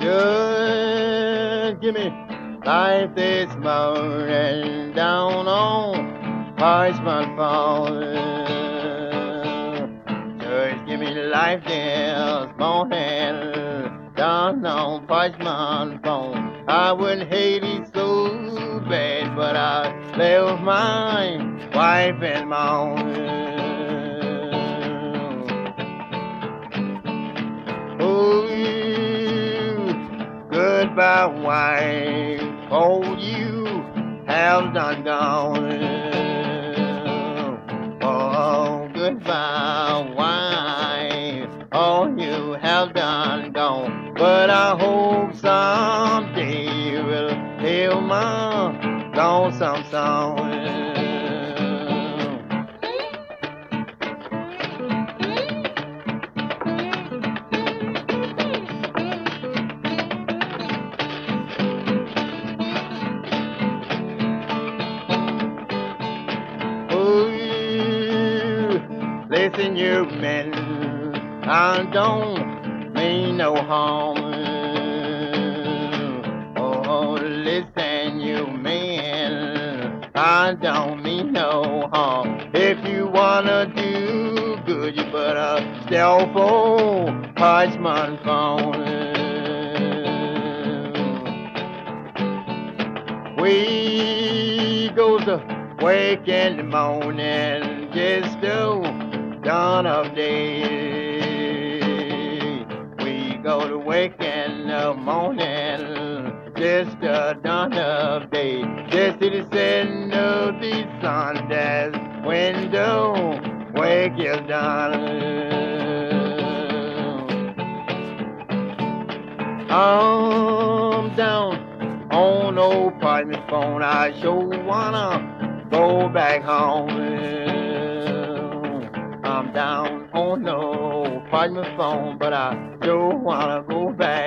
Just give me life this morning down on Parchment Farm. Just give me life this morning down on Parchment Farm. I wouldn't hate it so bad, but I left my wife and mom. Oh, you goodbye, wife. Oh, you have done gone. Oh, goodbye, wife. Oh, you have done gone. But I hope someday you will hear my lonesome song. Oh, you listen, you men, I don't mean no harm. Oh, listen, you men, I don't mean no harm. If you wanna do good, you better stay off for Parchment Farm. We goes to wake in the morning, just do dawn of day. We go to wake in the morning, just the dawn of day. Just to the setting of the sun, that's window, wake is done. I'm down on old Parchment Phone, I sure wanna go back home. I'm down on no Parchment Phone, but I sure wanna go back.